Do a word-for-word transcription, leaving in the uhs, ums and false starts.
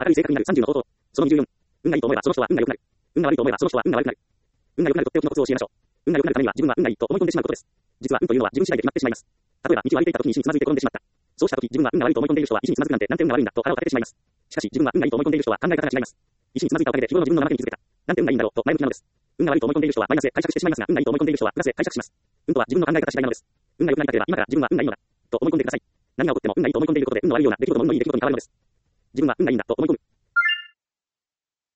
明るい性格になるさんじゅうの方法。そのにじゅうよん。運がいいと思えばその人は運が良くなる。運が悪いと思えばその人は運が悪くなる。運が良くなるとっておきのコツを教えましょう。運が良くなるためには自分は運がいいと思い込んでしまうことです。実は運というのは自分次第で決まってしまいます。例えば道を歩いていた時に石につまずいて転んでしまった。そうした時自分は運が悪いと思い込んでいる人は石につまずくなんてなんて運が悪いんだと腹を立ててしまいます。しかし自分は運がいいと思い込んでいる人は考え方が違います。石につまずいたおかげで日頃の自分の怠けに気づけた。なんて運がいいんだろうと前向きなのです。運が悪いと思い込んでいる人はマイナスで解釈してしまいますが、運がいいと思い込んでいる人はプラスで解釈します。運とは自分の考え方次第なのです。運が良くなりたければ今から自分は運がいいのだと思い込んでください。何が起こっても運がいいと思い込んでいることで運の悪いような出来事も運のいい出来事に変わるのです。自分は運がいいんだと思い込む。